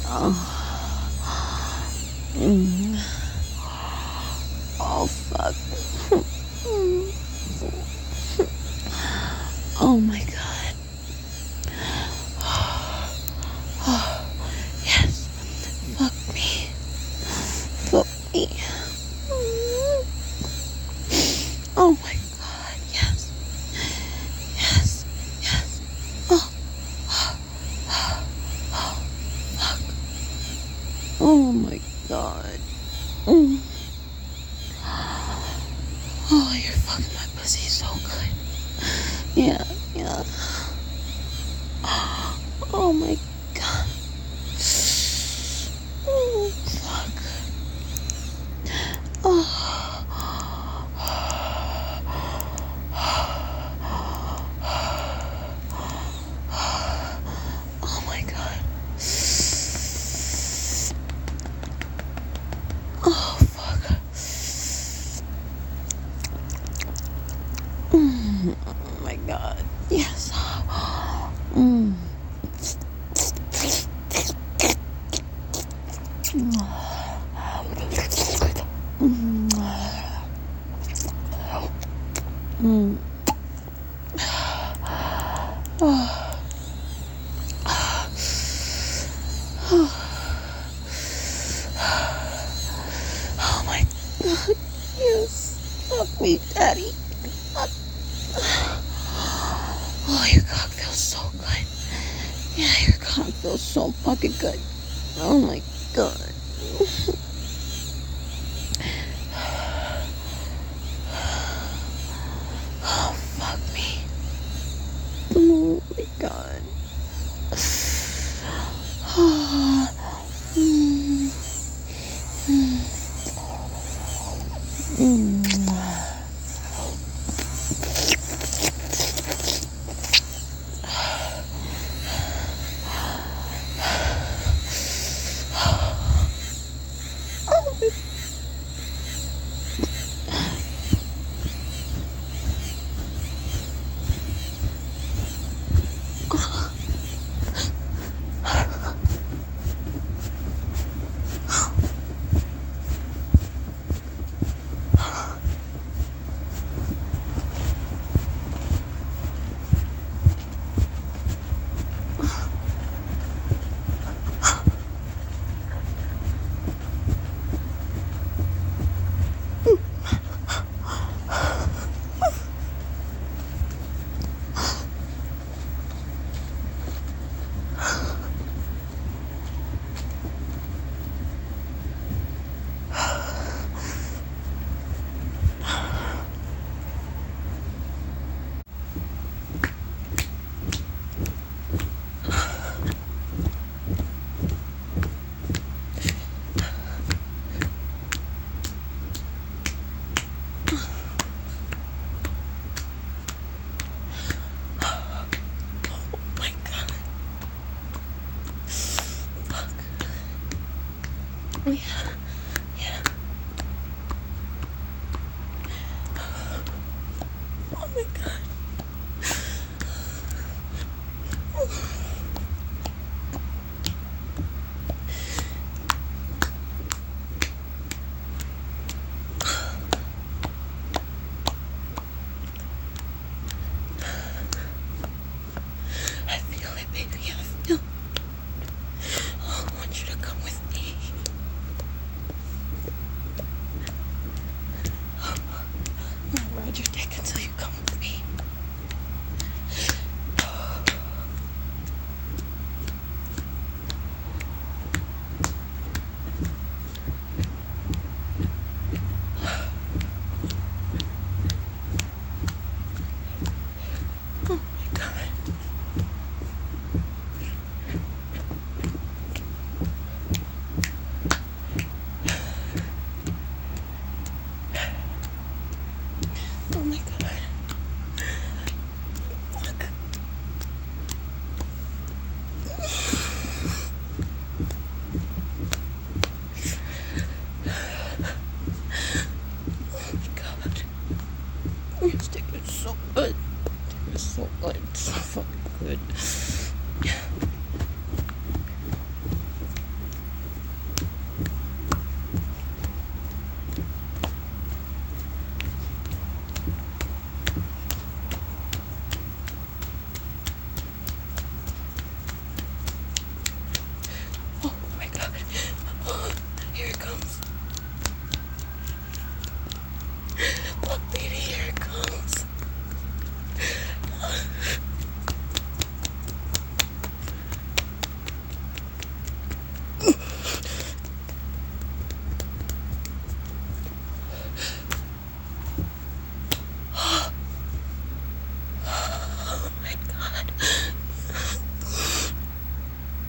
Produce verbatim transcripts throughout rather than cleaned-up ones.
Mm. Oh, fuck. Oh, my God. Oh, yes. Fuck me. Fuck me. Oh, my God. Yes. Yes. Yes. Oh. Oh, fuck. Oh, my God. Mm. Oh, you're fucking my pussy so good. Yeah, yeah. Oh my God. Oh, fuck. Oh. Oh my God. Oh, fuck. Mm. Oh my God. Yes. Mm. Mm. Oh. Oh my God. Yes. Fuck me, Daddy. Fuck. Oh, your cock feels so good. Yeah, your cock feels so fucking good. Oh my God. Oh, fuck me. Oh my God. Oh. Mm. Mm. Mm. Oh, yeah. Yeah. Oh my God. I feel it, baby. I feel it. Oh, I want you to come with me.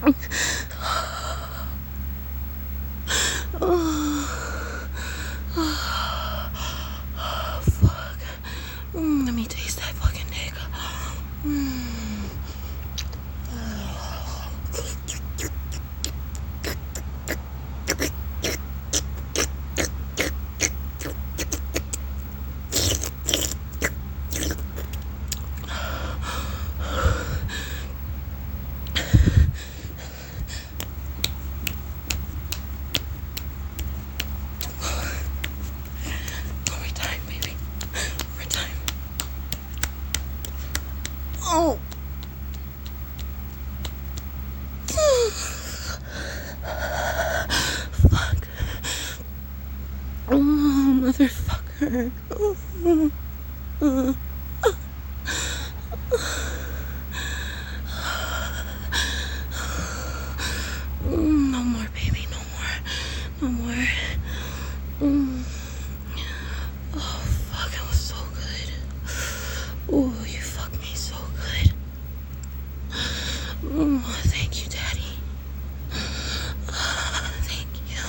Oh, fuck. Mm, let me taste that fucking dick. Mm. Overtime, baby. Overtime. Oh. Fuck. Oh, motherfucker. Oh. No more, baby. No more. No more. Mm. Oh, fuck. It was so good. Oh, you fucked me so good. Oh, thank you, Daddy. Thank you.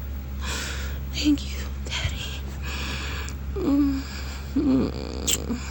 Thank you, Daddy. Mm. Mm.